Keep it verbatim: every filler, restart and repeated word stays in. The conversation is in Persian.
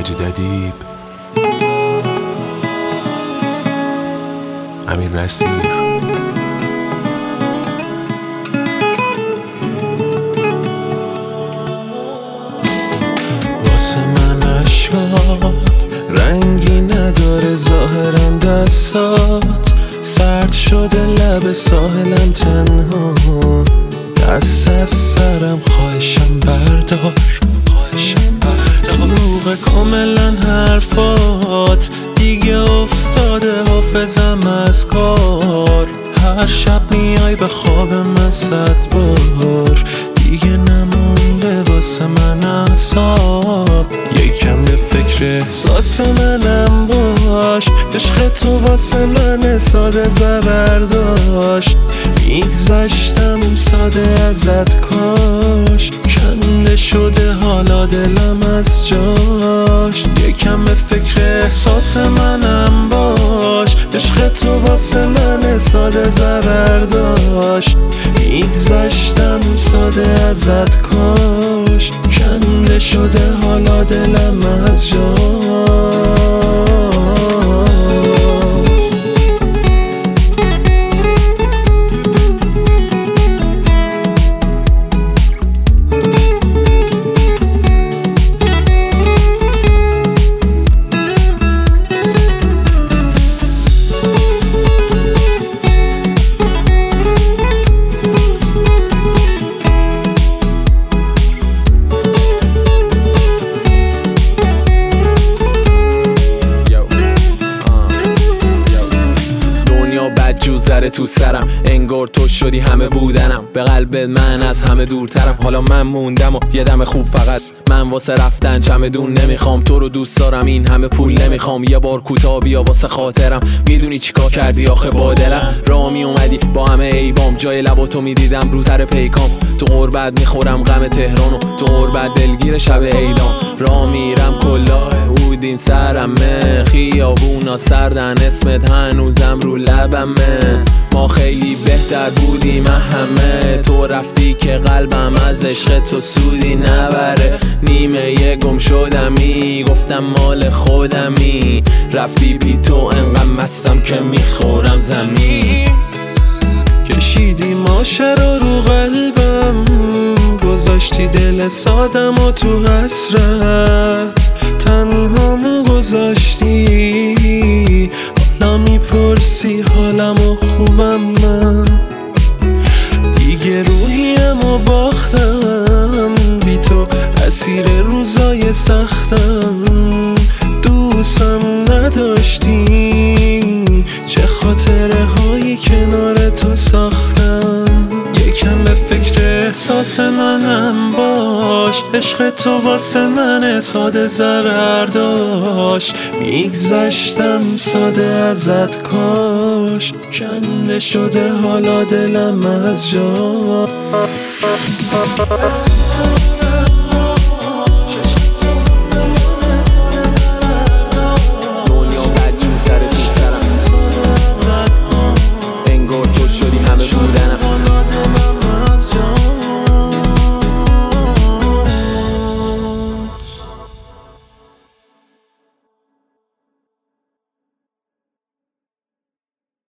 مجید ادیب، امیر نصیر. واسه من اشکات رنگی نداره، ظاهرا دستات سرد شده، لب ساحلم تنها، دست از سرم خواهشم بردار، خواهشم بردار. روغ کاملا حرفات دیگه افتاده حافظم از کار، هر شب میای به خواب من صد بار، دیگه نمونده واسه من اعصاب. یکم به فکر احساس منم باش، عشق تو واسه من ساده زبر داشت، میگذشتم ساده ازت کاش، کنده شده حالا دلم از جاش. یکم به فکر احساس منم باش، عشق تو واسه من ساده زبر داشت، میگذشتم ساده ازت کاش، کنده شده حالا دلم از جاش. جوزره تو سرم، انگار تو شدی همه بودنم، به قلبت من از همه دورترم. حالا من موندم و یه دم خوب، فقط من واسه رفتن چمدون نمیخوام، تو رو دوست دارم این همه پول نمیخوام، یه بار کوتاه بیا واسه خاطرم. میدونی چیکار کردی آخه با دلم؟ راه می اومدی با همه عیبام، جای لباتو میدیدم رو سر پیکام، تو غربت میخورم غم تهرانو، تو غربت دلگیر شب عیدام. راه میرم کلاه بودیم سرمه، خیابونا سردن اسمت هنوزم رو لبمه، ما خیلی بهتر بودیم همه، تو رفتی که قلبم از عشق تو سودی نبره، نیمه یه گم شدمی گفتم مال خودمی، رفتی بی تو انقدر مستم که میخورم زمین. کشیدی ماشه رو رو قلبم، گذاشتی دل سادم و تو حسرت تنهام گذاشتی، حالا میپرسی حالم و خوبم من، دیگه روحیم و باختم، بی تو اسیر روزای سختم، دوستم نداشتی، چه خاطره هایی کنار تو ساختم. یکم به فکر احساس منم باش، عشق تو واسه من ساده ضرر داشت، میگذشتم ساده ازت کاش، کنده شده حالا دلم از جا.